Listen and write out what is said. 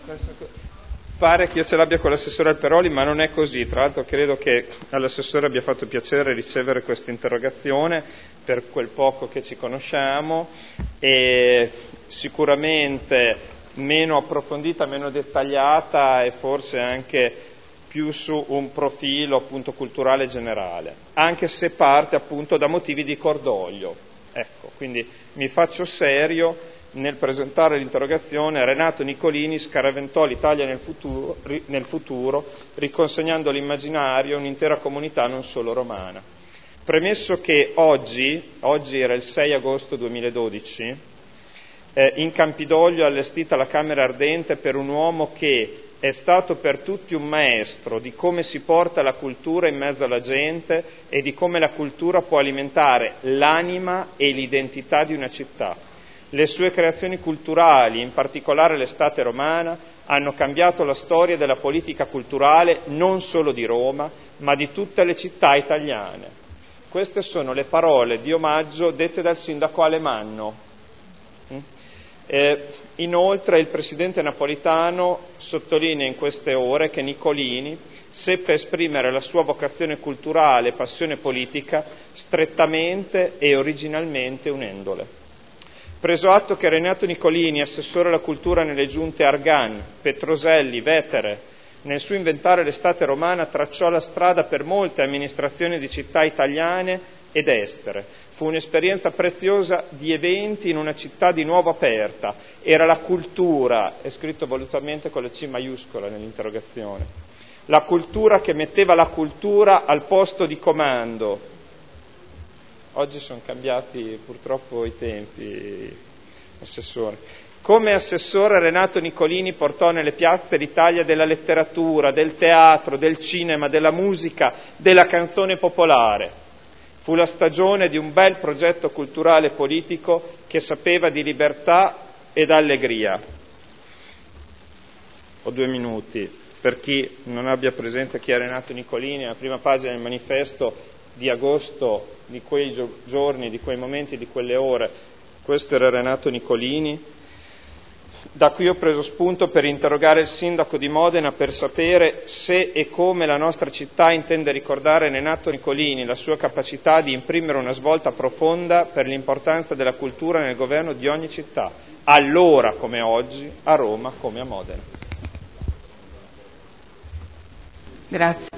Pare che io ce l'abbia con l'assessore Alperoli, ma non è così. Tra l'altro credo che all'assessore abbia fatto piacere ricevere questa interrogazione per quel poco che ci conosciamo, e sicuramente meno approfondita, meno dettagliata e forse anche più su un profilo appunto culturale generale, anche se parte appunto da motivi di cordoglio. Ecco, quindi mi faccio serio nel presentare l'interrogazione. Renato Nicolini scaraventò l'Italia nel futuro, riconsegnando all'immaginario un'intera comunità non solo romana. Premesso che oggi era il 6 agosto 2012, in Campidoglio è allestita la Camera Ardente per un uomo che è stato per tutti un maestro di come si porta la cultura in mezzo alla gente e di come la cultura può alimentare l'anima e l'identità di una città. Le sue creazioni culturali, in particolare l'estate romana, hanno cambiato la storia della politica culturale non solo di Roma, ma di tutte le città italiane. Queste sono le parole di omaggio dette dal sindaco Alemanno. Inoltre il presidente Napolitano sottolinea in queste ore che Nicolini seppe esprimere la sua vocazione culturale e passione politica strettamente e originalmente unendole. Preso atto che Renato Nicolini, assessore alla cultura nelle giunte Argan, Petroselli, Vetere, nel suo inventare l'estate romana tracciò la strada per molte amministrazioni di città italiane ed estere. Fu un'esperienza preziosa di eventi in una città di nuovo aperta. Era la cultura, è scritto volutamente con la C maiuscola nell'interrogazione, la cultura che metteva la cultura al posto di comando. Oggi sono cambiati purtroppo i tempi, assessore. Come assessore Renato Nicolini portò nelle piazze l'Italia della letteratura, del teatro, del cinema, della musica, della canzone popolare. Fu la stagione di un bel progetto culturale e politico che sapeva di libertà ed allegria. Ho 2 minuti. Per chi non abbia presente chi è Renato Nicolini, la prima pagina del manifesto di agosto, di quei giorni, di quei momenti, di quelle ore, questo era Renato Nicolini. Da qui ho preso spunto per interrogare il sindaco di Modena per sapere se e come la nostra città intende ricordare Renato Nicolini, la sua capacità di imprimere una svolta profonda per l'importanza della cultura nel governo di ogni città, allora come oggi, a Roma come a Modena. Grazie.